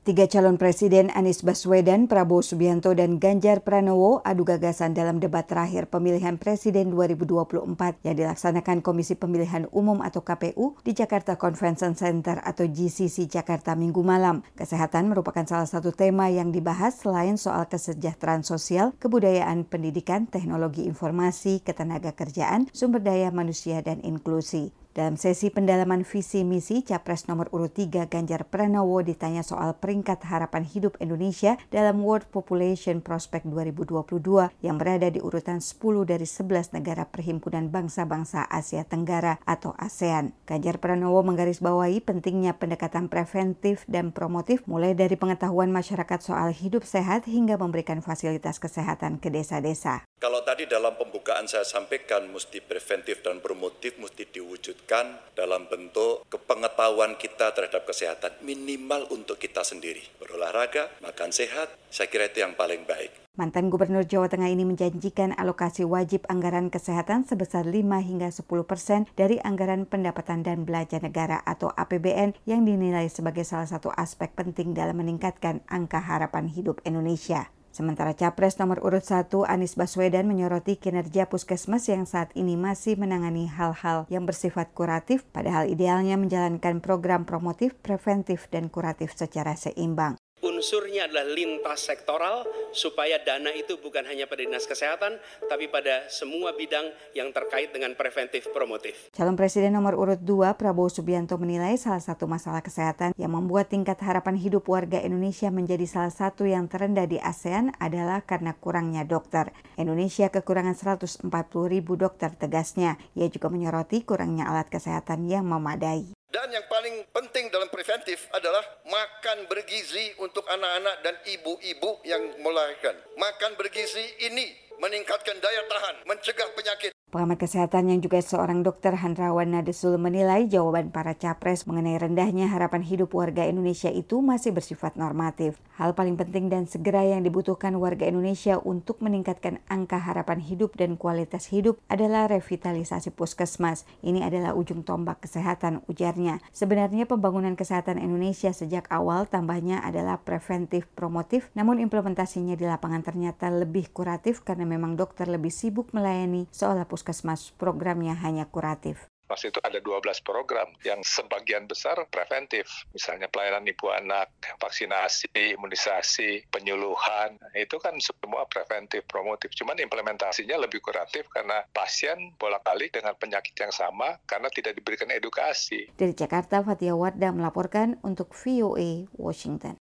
Tiga calon presiden Anies Baswedan, Prabowo Subianto, dan Ganjar Pranowo adu gagasan dalam debat terakhir pemilihan presiden 2024 yang dilaksanakan Komisi Pemilihan Umum atau KPU di Jakarta Convention Center atau GCC Jakarta Minggu malam. Kesehatan merupakan salah satu tema yang dibahas selain soal kesejahteraan sosial, kebudayaan, pendidikan, teknologi informasi, ketenagakerjaan, sumber daya manusia, dan inklusi. Dalam sesi pendalaman visi misi, Capres nomor urut 3 Ganjar Pranowo ditanya soal peringkat harapan hidup Indonesia dalam World Population Prospect 2022 yang berada di urutan 10 dari 11 negara Perhimpunan Bangsa-Bangsa Asia Tenggara atau ASEAN. Ganjar Pranowo menggarisbawahi pentingnya pendekatan preventif dan promotif mulai dari pengetahuan masyarakat soal hidup sehat hingga memberikan fasilitas kesehatan ke desa-desa. Kalau tadi dalam pembukaan saya sampaikan mesti preventif dan promotif mesti diwujudkan dalam bentuk kepengetahuan kita terhadap kesehatan minimal untuk kita sendiri. Berolahraga, makan sehat, saya kira itu yang paling baik. Mantan Gubernur Jawa Tengah ini menjanjikan alokasi wajib anggaran kesehatan sebesar 5 hingga 10% dari anggaran pendapatan dan belanja negara atau APBN yang dinilai sebagai salah satu aspek penting dalam meningkatkan angka harapan hidup Indonesia. Sementara Capres nomor urut 1 Anies Baswedan menyoroti kinerja puskesmas yang saat ini masih menangani hal-hal yang bersifat kuratif, padahal idealnya menjalankan program promotif, preventif, dan kuratif secara seimbang. Unsurnya adalah lintas sektoral supaya dana itu bukan hanya pada dinas kesehatan, tapi pada semua bidang yang terkait dengan preventif promotif. Calon Presiden nomor urut 2 Prabowo Subianto menilai salah satu masalah kesehatan yang membuat tingkat harapan hidup warga Indonesia menjadi salah satu yang terendah di ASEAN adalah karena kurangnya dokter. Indonesia kekurangan 140.000 dokter tegasnya. Ia juga menyoroti kurangnya alat kesehatan yang memadai. Dan yang paling penting dalam preventif adalah makan bergizi untuk anak-anak dan ibu-ibu yang melahirkan. Makan bergizi ini meningkatkan daya tahan, mencegah penyakit. Pengamat kesehatan yang juga seorang dokter Handrawan Nadesul menilai jawaban para capres mengenai rendahnya harapan hidup warga Indonesia itu masih bersifat normatif. Hal paling penting dan segera yang dibutuhkan warga Indonesia untuk meningkatkan angka harapan hidup dan kualitas hidup adalah revitalisasi puskesmas. Ini adalah ujung tombak kesehatan, ujarnya. Sebenarnya pembangunan kesehatan Indonesia sejak awal tambahnya adalah preventif promotif, namun implementasinya di lapangan ternyata lebih kuratif karena memang dokter lebih sibuk melayani seolah puskesmas programnya hanya kuratif. Mas itu ada 12 program yang sebagian besar preventif, misalnya pelayanan ibu anak, vaksinasi, imunisasi, penyuluhan, itu kan semua preventif, promotif. Cuman implementasinya lebih kuratif karena pasien bolak-balik dengan penyakit yang sama karena tidak diberikan edukasi. Dari Jakarta, Fatia Wardah melaporkan untuk VOA Washington.